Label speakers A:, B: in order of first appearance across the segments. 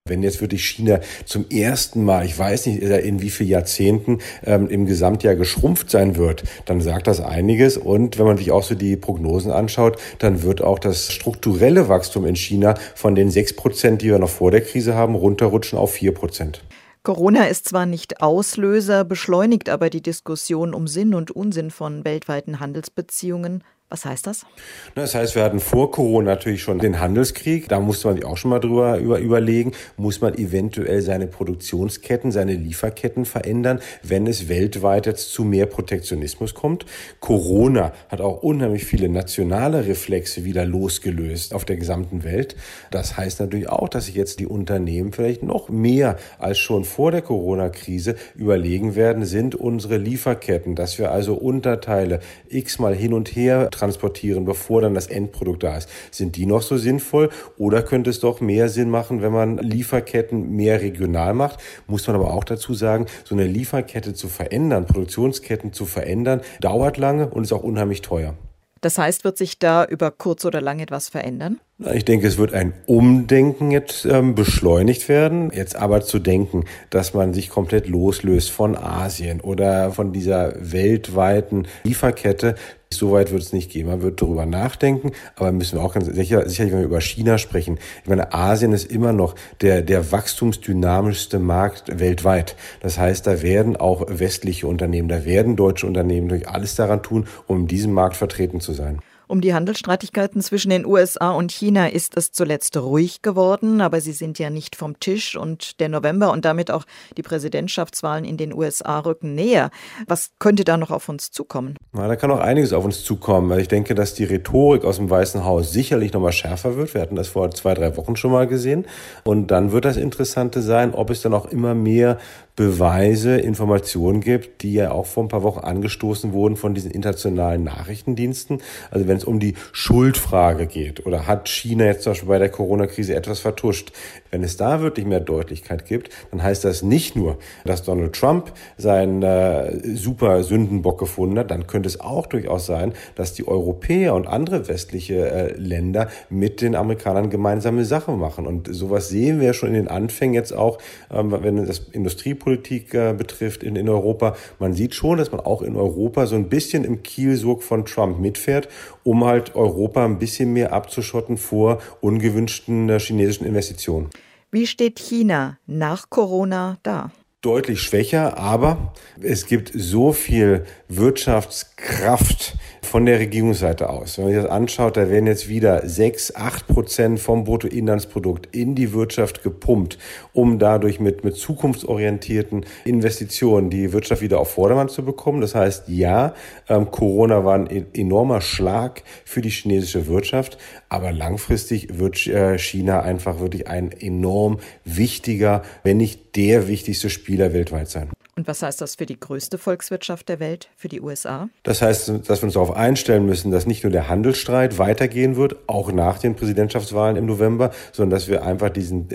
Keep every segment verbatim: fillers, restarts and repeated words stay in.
A: Wenn jetzt wirklich China zum ersten Mal, ich weiß nicht in wie vielen Jahrzehnten, ähm, im Gesamtjahr geschrumpft sein wird, dann sagt das einiges. Und wenn man sich auch so die Prognosen anschaut, dann wird auch das strukturelle Wachstum in China von den sechs Prozent, die wir noch vor der Krise haben, runterrutschen auf vier Prozent.
B: Corona ist zwar nicht Auslöser, beschleunigt aber die Diskussion um Sinn und Unsinn von weltweiten Handelsbeziehungen. Was heißt das?
A: Das heißt, wir hatten vor Corona natürlich schon den Handelskrieg. Da musste man sich auch schon mal drüber über, überlegen, muss man eventuell seine Produktionsketten, seine Lieferketten verändern, wenn es weltweit jetzt zu mehr Protektionismus kommt. Corona hat auch unheimlich viele nationale Reflexe wieder losgelöst auf der gesamten Welt. Das heißt natürlich auch, dass sich jetzt die Unternehmen vielleicht noch mehr als schon vor der Corona-Krise überlegen werden, sind unsere Lieferketten, dass wir also Unterteile x-mal hin und her transportieren, bevor dann das Endprodukt da ist. Sind die noch so sinnvoll oder könnte es doch mehr Sinn machen, wenn man Lieferketten mehr regional macht? Muss man aber auch dazu sagen, so eine Lieferkette zu verändern, Produktionsketten zu verändern, dauert lange und ist auch unheimlich teuer.
B: Das heißt, wird sich da über kurz oder lang etwas verändern?
A: Ich denke, es wird ein Umdenken jetzt ähm, beschleunigt werden. Jetzt aber zu denken, dass man sich komplett loslöst von Asien oder von dieser weltweiten Lieferkette, so weit wird es nicht gehen. Man wird darüber nachdenken, aber müssen wir auch ganz sicher, sicherlich, wenn wir über China sprechen. Ich meine, Asien ist immer noch der, der wachstumsdynamischste Markt weltweit. Das heißt, da werden auch westliche Unternehmen, da werden deutsche Unternehmen durch alles daran tun, um in diesem Markt vertreten zu sein.
B: Um die Handelsstreitigkeiten zwischen den U S A und China ist es zuletzt ruhig geworden, aber sie sind ja nicht vom Tisch und der November und damit auch die Präsidentschaftswahlen in den U S A rücken näher. Was könnte da noch auf uns zukommen?
A: Na, da kann auch einiges auf uns zukommen. Ich denke, dass die Rhetorik aus dem Weißen Haus sicherlich noch mal schärfer wird. Wir hatten das vor zwei, drei Wochen schon mal gesehen. Und dann wird das Interessante sein, ob es dann auch immer mehr Beweise, Informationen gibt, die ja auch vor ein paar Wochen angestoßen wurden von diesen internationalen Nachrichtendiensten. Also wenn es um die Schuldfrage geht oder hat China jetzt zum Beispiel bei der Corona-Krise etwas vertuscht. Wenn es da wirklich mehr Deutlichkeit gibt, dann heißt das nicht nur, dass Donald Trump seinen äh, super Sündenbock gefunden hat, dann könnte es auch durchaus sein, dass die Europäer und andere westliche äh, Länder mit den Amerikanern gemeinsame Sache machen. Und sowas sehen wir schon in den Anfängen jetzt auch, ähm, wenn das Industriepolitik äh, betrifft in, in Europa. Man sieht schon, dass man auch in Europa so ein bisschen im Kielsog von Trump mitfährt, um halt Europa ein bisschen mehr abzuschotten vor ungewünschten äh, chinesischen Investitionen.
B: Wie steht China nach Corona da?
A: Deutlich schwächer, aber es gibt so viel Wirtschaftskraft von der Regierungsseite aus. Wenn man sich das anschaut, da werden jetzt wieder sechs, acht Prozent vom Bruttoinlandsprodukt in die Wirtschaft gepumpt, um dadurch mit, mit zukunftsorientierten Investitionen die Wirtschaft wieder auf Vordermann zu bekommen. Das heißt, ja, ähm, Corona war ein enormer Schlag für die chinesische Wirtschaft, aber langfristig wird äh, China einfach wirklich ein enorm wichtiger, wenn nicht der wichtigste Spieler weltweit sein.
B: Und was heißt das für die größte Volkswirtschaft der Welt, für die U S A?
A: Das heißt, dass wir uns darauf einstellen müssen, dass nicht nur der Handelsstreit weitergehen wird, auch nach den Präsidentschaftswahlen im November, sondern dass wir einfach diesen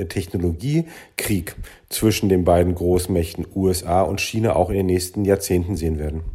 A: Technologiekrieg zwischen den beiden Großmächten U S A und China auch in den nächsten Jahrzehnten sehen werden.